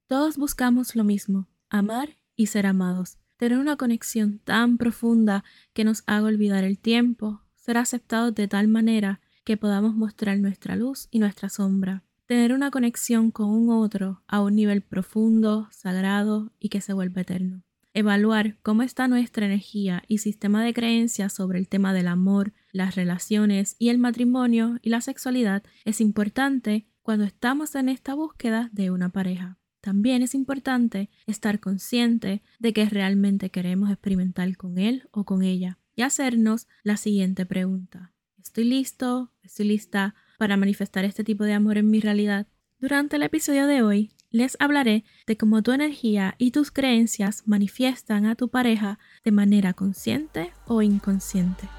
Todos buscamos lo mismo, amar y ser amados. Tener una conexión tan profunda que nos haga olvidar el tiempo, ser aceptados de tal manera que podamos mostrar nuestra luz y nuestra sombra. Tener una conexión con un otro a un nivel profundo, sagrado y que se vuelve eterno. Evaluar cómo está nuestra energía y sistema de creencias sobre el tema del amor, las relaciones y el matrimonio y la sexualidad es importante cuando estamos en esta búsqueda de una pareja. También es importante estar consciente de que realmente queremos experimentar con él o con ella y hacernos la siguiente pregunta. ¿Estoy listo? ¿Estoy lista para manifestar este tipo de amor en mi realidad? Durante el episodio de hoy, les hablaré de cómo tu energía y tus creencias manifiestan a tu pareja de manera consciente o inconsciente.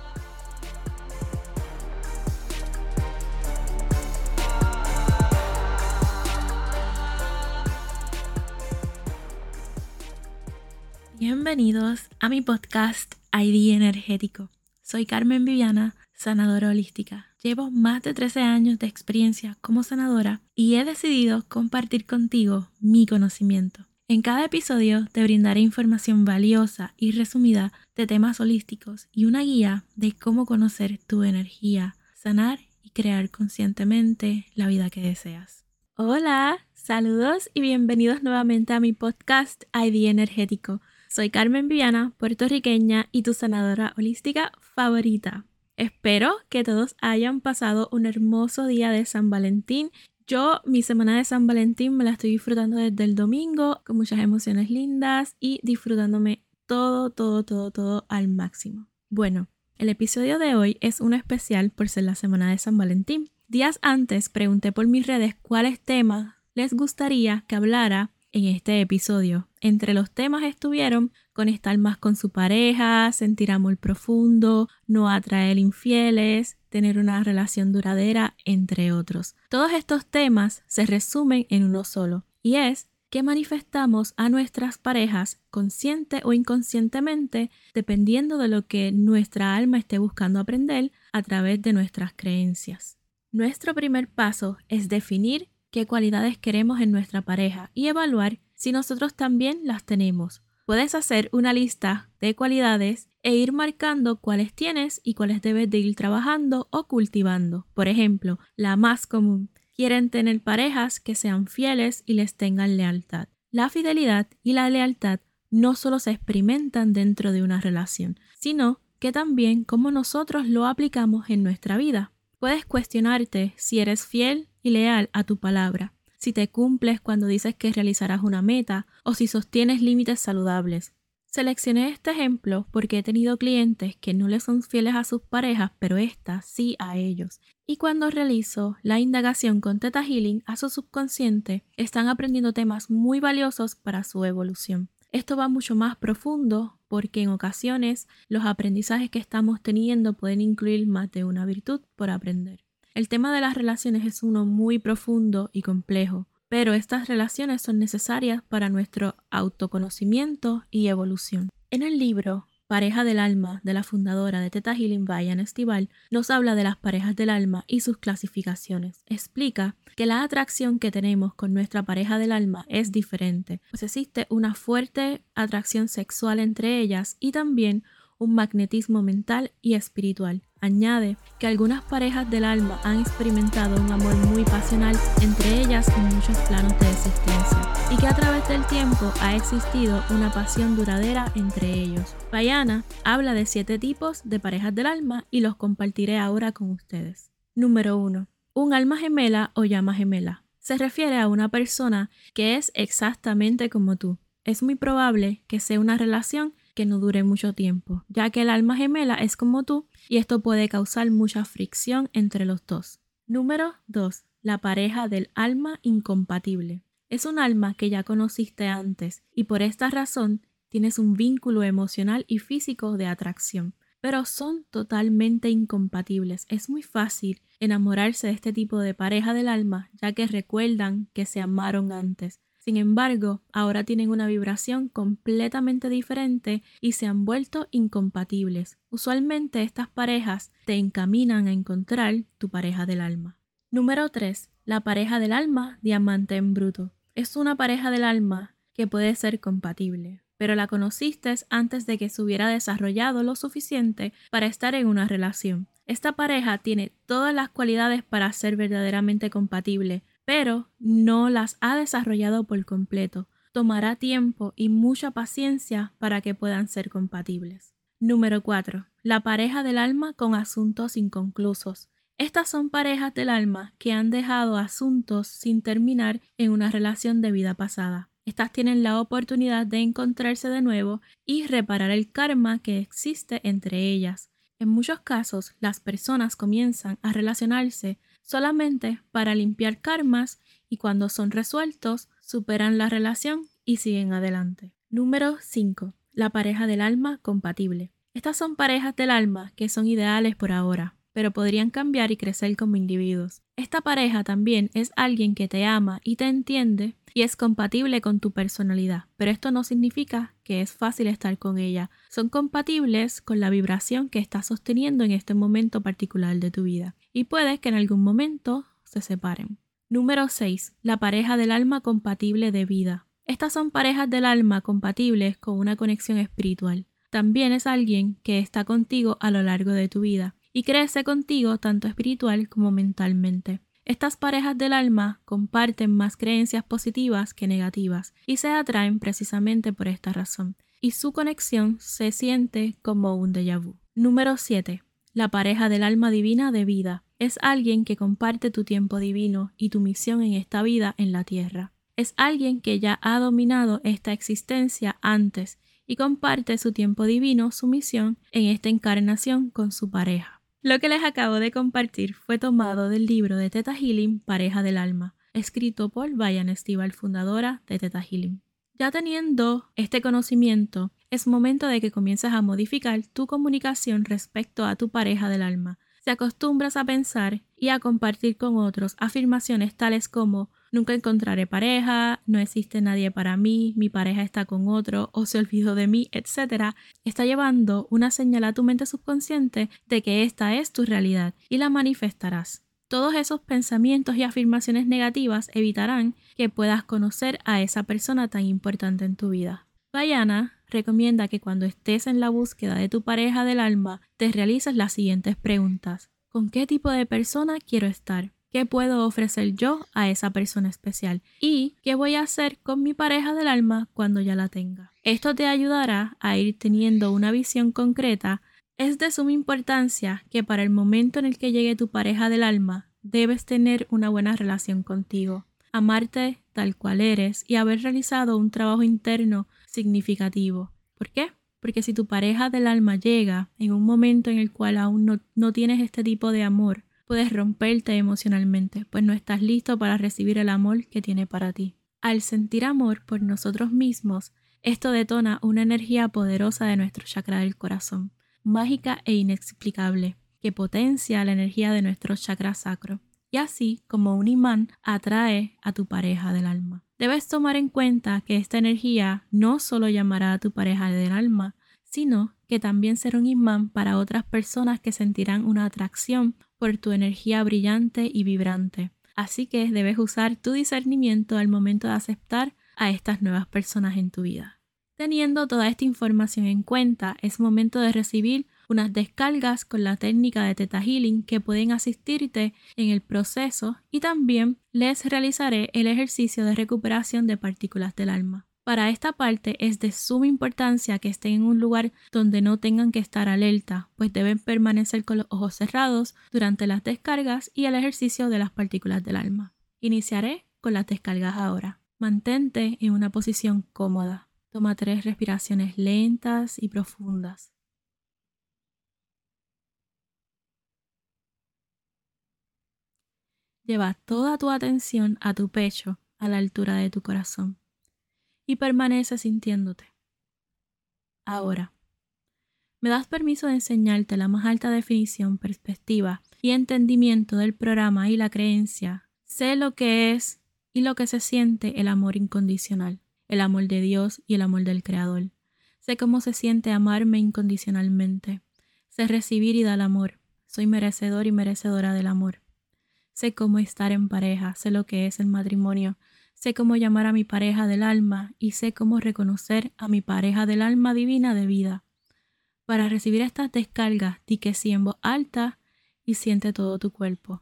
Bienvenidos a mi podcast ID Energético. Soy Carmen Viviana, sanadora holística. Llevo más de 13 años de experiencia como sanadora y he decidido compartir contigo mi conocimiento. En cada episodio te brindaré información valiosa y resumida de temas holísticos y una guía de cómo conocer tu energía, sanar y crear conscientemente la vida que deseas. Hola, saludos y bienvenidos nuevamente a mi podcast ID Energético. Soy Carmen Viviana, puertorriqueña y tu sanadora holística favorita. Espero que todos hayan pasado un hermoso día de San Valentín. Mi semana de San Valentín me la estoy disfrutando desde el domingo con muchas emociones lindas y disfrutándome todo al máximo. Bueno, el episodio de hoy es uno especial por ser la semana de San Valentín. Días antes pregunté por mis redes cuáles temas les gustaría que hablara en este episodio. Entre los temas estuvieron conectar más con su pareja, sentir amor profundo, no atraer infieles, tener una relación duradera, entre otros. Todos estos temas se resumen en uno solo, y es que manifestamos a nuestras parejas consciente o inconscientemente, dependiendo de lo que nuestra alma esté buscando aprender a través de nuestras creencias. Nuestro primer paso es definir qué cualidades queremos en nuestra pareja y evaluar si nosotros también las tenemos. Puedes hacer una lista de cualidades e ir marcando cuáles tienes y cuáles debes de ir trabajando o cultivando. Por ejemplo, la más común: quieren tener parejas que sean fieles y les tengan lealtad. La fidelidad y la lealtad no solo se experimentan dentro de una relación, sino que también cómo nosotros lo aplicamos en nuestra vida. Puedes cuestionarte si eres fiel y leal a tu palabra, si te cumples cuando dices que realizarás una meta o si sostienes límites saludables. Seleccioné este ejemplo porque he tenido clientes que no le son fieles a sus parejas, pero éstas sí a ellos. Y cuando realizo la indagación con Theta Healing a su subconsciente, están aprendiendo temas muy valiosos para su evolución. Esto va mucho más profundo porque en ocasiones los aprendizajes que estamos teniendo pueden incluir más de una virtud por aprender. El tema de las relaciones es uno muy profundo y complejo, pero estas relaciones son necesarias para nuestro autoconocimiento y evolución. En el libro Pareja del Alma, de la fundadora de Theta Healing, Diane Estival, nos habla de las parejas del alma y sus clasificaciones. Explica que la atracción que tenemos con nuestra pareja del alma es diferente, pues existe una fuerte atracción sexual entre ellas y también un magnetismo mental y espiritual. Añade que algunas parejas del alma han experimentado un amor muy pasional entre ellas en muchos planos de existencia y que a través del tiempo ha existido una pasión duradera entre ellos. Diana habla de 7 tipos de parejas del alma y los compartiré ahora con ustedes. Número 1. Un alma gemela o llama gemela. Se refiere a una persona que es exactamente como tú. Es muy probable que sea una relación que no dure mucho tiempo, ya que el alma gemela es como tú y esto puede causar mucha fricción entre los dos. Número 2. La pareja del alma incompatible. Es un alma que ya conociste antes y por esta razón tienes un vínculo emocional y físico de atracción, pero son totalmente incompatibles. Es muy fácil enamorarse de este tipo de pareja del alma, ya que recuerdan que se amaron antes. Sin embargo, ahora tienen una vibración completamente diferente y se han vuelto incompatibles. Usualmente estas parejas te encaminan a encontrar tu pareja del alma. Número 3. La pareja del alma diamante en bruto. es una pareja del alma que puede ser compatible, pero la conociste antes de que se hubiera desarrollado lo suficiente para estar en una relación. Esta pareja tiene todas las cualidades para ser verdaderamente compatible, pero no las ha desarrollado por completo. Tomará tiempo y mucha paciencia para que puedan ser compatibles. Número 4. La pareja del alma con asuntos inconclusos. Estas son parejas del alma que han dejado asuntos sin terminar en una relación de vida pasada. Estas tienen la oportunidad de encontrarse de nuevo y reparar el karma que existe entre ellas. En muchos casos, las personas comienzan a relacionarse solamente para limpiar karmas y cuando son resueltos, superan la relación y siguen adelante. Número 5. La pareja del alma compatible. Estas son parejas del alma que son ideales por ahora, pero podrían cambiar y crecer como individuos. Esta pareja también es alguien que te ama y te entiende y es compatible con tu personalidad, pero esto no significa que es fácil estar con ella. Son compatibles con la vibración que estás sosteniendo en este momento particular de tu vida y puede que en algún momento se separen. Número 6. La pareja del alma compatible de vida. Estas son parejas del alma compatibles con una conexión espiritual. También es alguien que está contigo a lo largo de tu vida y crece contigo tanto espiritual como mentalmente. Estas parejas del alma comparten más creencias positivas que negativas y se atraen precisamente por esta razón, y su conexión se siente como un déjà vu. Número 7. La pareja del alma divina de vida. Es alguien que comparte tu tiempo divino y tu misión en esta vida en la tierra. Es alguien que ya ha dominado esta existencia antes y comparte su tiempo divino, su misión en esta encarnación con su pareja. Lo que les acabo de compartir fue tomado del libro de Theta Healing, Pareja del Alma, escrito por Diane Estíbal, fundadora de Theta Healing. Ya teniendo este conocimiento, es momento de que comiences a modificar tu comunicación respecto a tu pareja del alma. Si acostumbras a pensar y a compartir con otros afirmaciones tales como nunca encontraré pareja, no existe nadie para mí, mi pareja está con otro o se olvidó de mí, etc., está llevando una señal a tu mente subconsciente de que esta es tu realidad y la manifestarás. Todos esos pensamientos y afirmaciones negativas evitarán que puedas conocer a esa persona tan importante en tu vida. Diana recomienda que cuando estés en la búsqueda de tu pareja del alma, te realices las siguientes preguntas. ¿Con qué tipo de persona quiero estar? ¿Qué puedo ofrecer yo a esa persona especial? ¿Y qué voy a hacer con mi pareja del alma cuando ya la tenga? Esto te ayudará a ir teniendo una visión concreta. Es de suma importancia que para el momento en el que llegue tu pareja del alma, debes tener una buena relación contigo, amarte tal cual eres y haber realizado un trabajo interno significativo. ¿Por qué? Porque si tu pareja del alma llega en un momento en el cual aún no tienes este tipo de amor, puedes romperte emocionalmente, pues no estás listo para recibir el amor que tiene para ti. Al sentir amor por nosotros mismos, esto detona una energía poderosa de nuestro chakra del corazón, mágica e inexplicable, que potencia la energía de nuestro chakra sacro. Y así, como un imán, atrae a tu pareja del alma. Debes tomar en cuenta que esta energía no solo llamará a tu pareja del alma, sino que también será un imán para otras personas que sentirán una atracción por tu energía brillante y vibrante. Así que debes usar tu discernimiento al momento de aceptar a estas nuevas personas en tu vida. Teniendo toda esta información en cuenta, es momento de recibir unas descargas con la técnica de Theta Healing que pueden asistirte en el proceso y también les realizaré el ejercicio de recuperación de partículas del alma. Para esta parte es de suma importancia que estén en un lugar donde no tengan que estar alerta, pues deben permanecer con los ojos cerrados durante las descargas y el ejercicio de las partículas del alma. Iniciaré con las descargas ahora. Mantente en una posición cómoda. Toma 3 respiraciones lentas y profundas. Lleva toda tu atención a tu pecho, a la altura de tu corazón, y permanece sintiéndote. Ahora, me das permiso de enseñarte la más alta definición, perspectiva y entendimiento del programa y la creencia. Sé lo que es y lo que se siente el amor incondicional, el amor de Dios y el amor del Creador. Sé cómo se siente amarme incondicionalmente. Sé recibir y dar amor. Soy merecedor y merecedora del amor. Sé cómo estar en pareja, sé lo que es el matrimonio, Sé cómo llamar a mi pareja del alma y sé cómo reconocer a mi pareja del alma divina de vida. Para recibir estas descargas, di que sí en voz alta y siente todo tu cuerpo.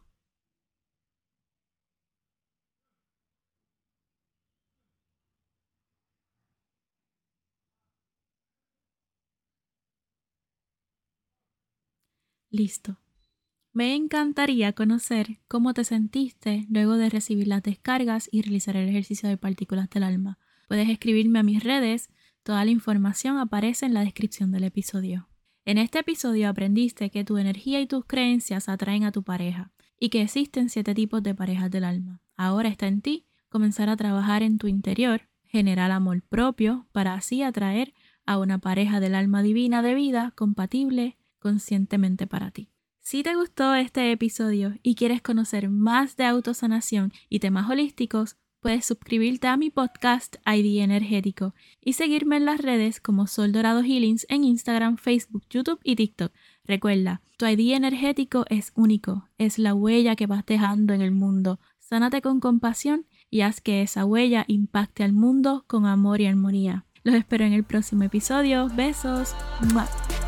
Listo. Me encantaría conocer cómo te sentiste luego de recibir las descargas y realizar el ejercicio de partículas del alma. Puedes escribirme a mis redes, toda la información aparece en la descripción del episodio. En este episodio aprendiste que tu energía y tus creencias atraen a tu pareja y que existen 7 tipos de parejas del alma. Ahora está en ti comenzar a trabajar en tu interior, generar amor propio para así atraer a una pareja del alma divina de vida compatible conscientemente para ti. Si te gustó este episodio y quieres conocer más de autosanación y temas holísticos, puedes suscribirte a mi podcast ID Energético y seguirme en las redes como Sol Dorado Healings en Instagram, Facebook, YouTube y TikTok. Recuerda, tu ID energético es único, es la huella que vas dejando en el mundo. Sánate con compasión y haz que esa huella impacte al mundo con amor y armonía. Los espero en el próximo episodio. Besos. ¡Mua!